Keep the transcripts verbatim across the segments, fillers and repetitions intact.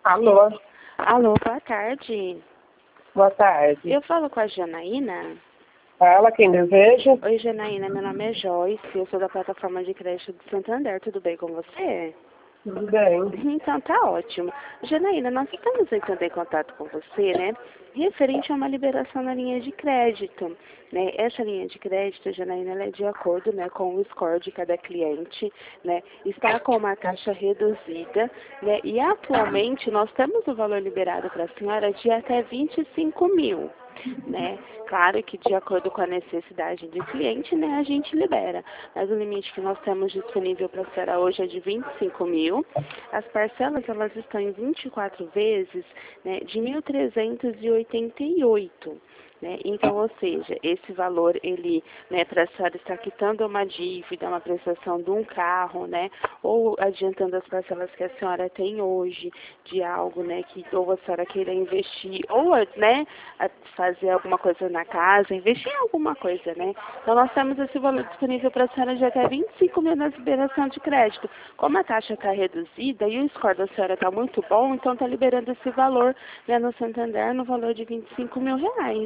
Alô, Alô, boa tarde. boa tarde. Eu falo com a Janaína. Fala quem deseja. Oi, Janaína, meu nome é Joyce, eu sou da plataforma de crédito de Santander, tudo bem com você? Tudo bem. Então, tá ótimo. Janaína, nós estamos entrando em contato com você, né, referente a uma liberação na linha de crédito, né? Essa linha de crédito, Janaína, ela é de acordo, né, com o score de cada cliente, né? Está com uma taxa reduzida, né? E atualmente nós temos o valor liberado para a senhora de até vinte e cinco mil. Né? Claro que de acordo com a necessidade do cliente, né, a gente libera. Mas o limite que nós temos disponível para a senhora hoje é de vinte e cinco mil. As parcelas, elas estão em vinte e quatro vezes, né, de mil trezentos e oitenta e oito. Né? Então, ou seja, esse valor, ele, né, para a senhora estar quitando uma dívida, uma prestação de um carro, né, ou adiantando as parcelas que a senhora tem hoje de algo, né, que ou a senhora queira investir, ou, né, fazer alguma coisa na casa, investir em alguma coisa, né. Então, nós temos esse valor disponível para a senhora de até vinte e cinco mil na liberação de crédito. Como a taxa está reduzida e o score da senhora está muito bom, então está liberando esse valor, né, no Santander no valor de vinte e cinco mil reais.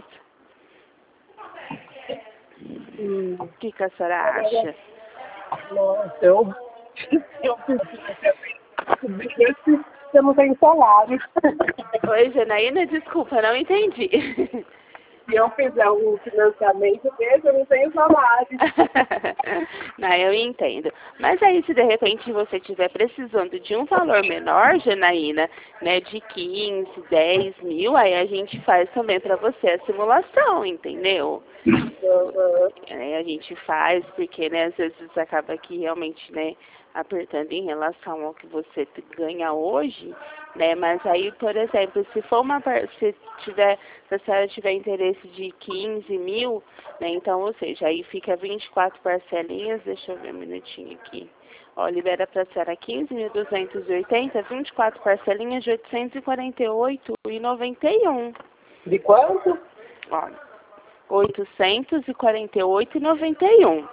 Hum, O que, que a senhora acha? nossa, eu, eu preciso que você não tem salário. Oi, Janaína, desculpa, não entendi. Se eu fizer um financiamento mesmo, eu não tenho salário. Não, eu entendo. Mas aí, se de repente você estiver precisando de um valor menor, Janaína, né, de quinze, dez mil, aí a gente faz também para você a simulação, entendeu? Uhum. É, a gente faz, porque, né, às vezes acaba que realmente, né, apertando em relação ao que você ganha hoje, né, mas aí, por exemplo, se for uma, par- se tiver, se a senhora tiver interesse de quinze mil, né, então, ou seja, aí fica vinte e quatro parcelinhas, deixa eu ver um minutinho aqui, ó, libera para a senhora quinze mil duzentos e oitenta, vinte e quatro parcelinhas de oitocentos e quarenta e oito reais e noventa e um, De quanto? ó, oitocentos e quarenta e oito reais e noventa e um.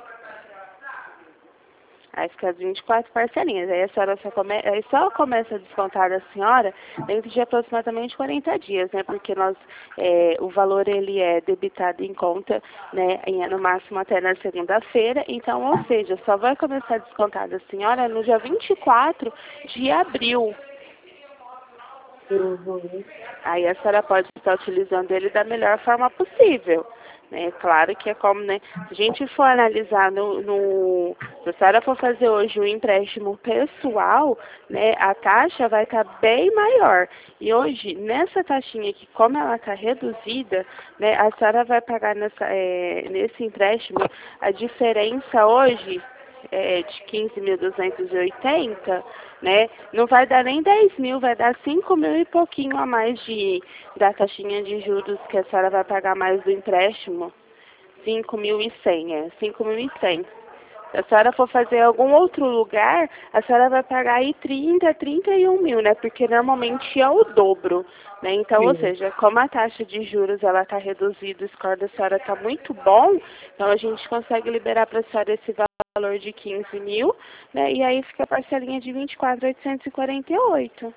Aí fica as vinte e quatro parcelinhas. Aí a senhora só, come... aí só começa a descontar da senhora dentro de aproximadamente quarenta dias, né? Porque nós, é, o valor ele é debitado em conta, né? Em, no máximo até na segunda-feira. Então, ou seja, só vai começar a descontar da senhora no dia vinte e quatro de abril. Uhum. Aí a senhora pode estar utilizando ele da melhor forma possível. Né? Claro que é como, né? Se a gente for analisar no, no se a senhora for fazer hoje um empréstimo pessoal, né, a taxa vai estar bem maior. E hoje, nessa taxinha aqui, como ela está reduzida, né, a senhora vai pagar nessa, é, nesse empréstimo, a diferença hoje é, de quinze mil duzentos e oitenta, né? Não vai dar nem dez mil, vai dar cinco mil e pouquinho a mais de, da taxinha de juros que a senhora vai pagar mais do empréstimo. Cinco mil e cem, é, cinco mil e cem. Se a senhora for fazer em algum outro lugar, a senhora vai pagar aí trinta, trinta e um mil, né? Porque normalmente é o dobro, né? Então, ou Sim. seja, como a taxa de juros ela está reduzida, o score da senhora está muito bom, então a gente consegue liberar para a senhora esse valor de quinze mil, né? E aí fica a parcelinha de vinte e quatro mil oitocentos e quarenta e oito.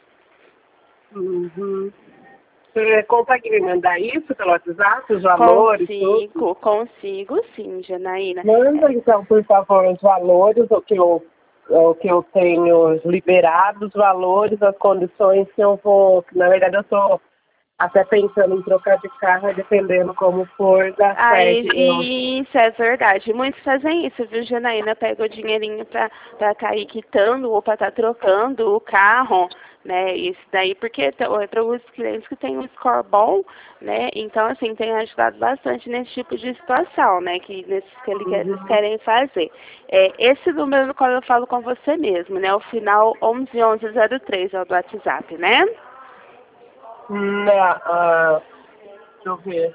Uhum. Você consegue me mandar isso pelo WhatsApp, os valores, tudo? Consigo, consigo sim, Janaína. Manda então, por favor, os valores, o que eu, o que eu tenho liberado, os valores, as condições que eu vou. Que, na verdade, eu estou até pensando em trocar de carro, dependendo como for da Aí, certo. Eu, e isso é verdade. Muitos fazem isso, viu, Janaína? Pega o dinheirinho pra estar tá aí quitando ou pra estar tá trocando o carro, né? Isso daí, porque é para os clientes que têm um score bom, né? Então, assim, tem ajudado bastante nesse tipo de situação, né? Que, nesses que eles eles uhum. querem fazer. É, esse número no qual eu falo com você mesmo, né? O final onze onze zero três é o do WhatsApp, né? Na, ah, deixa eu ver.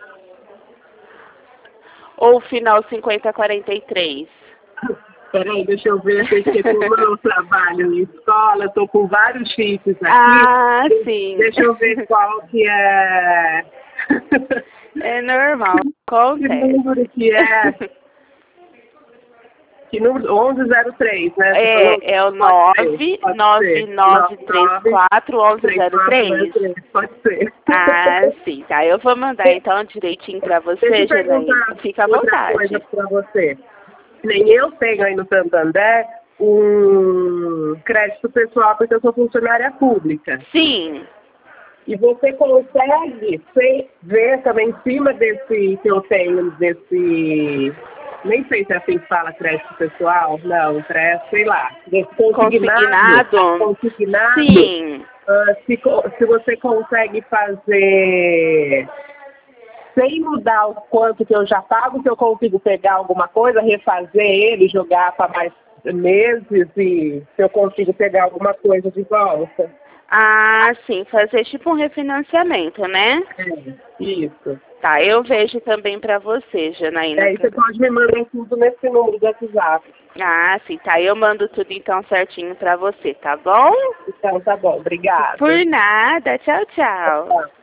Ou o final cinquenta quarenta e três. Peraí, deixa eu ver, porque como eu trabalho em escola, estou com vários chips aqui. Ah, sim. Deixa eu ver qual que é. É normal, Que número acontece. que é? Que número? onze zero três, né? É, é o nove nove nove três quatro onze zero três. Pode ser. Ah, sim, tá. Eu vou mandar então direitinho pra você, Deixa eu Janaína. perguntar Fica à outra vontade. coisa pra você. Nem eu tenho aí no Santander um crédito pessoal porque eu sou funcionária pública. Sim. E você consegue ver também em cima desse que eu tenho, desse... Nem sei se é assim que fala crédito pessoal, não, crédito, sei lá. Desse consignado. Consignado? Consignado. Sim. Uh, se, se você consegue fazer sem mudar o quanto que eu já pago, se eu consigo pegar alguma coisa, refazer ele, jogar para mais meses e se eu consigo pegar alguma coisa de volta. Ah, sim, fazer tipo um refinanciamento, né? É, isso. Tá, eu vejo também pra você, Janaína. É, e você pode me mandar tudo nesse número do WhatsApp. Ah, sim, tá. Eu mando tudo então certinho pra você, tá bom? Então, tá bom. Obrigada. Por nada. Tchau, tchau. Tchau.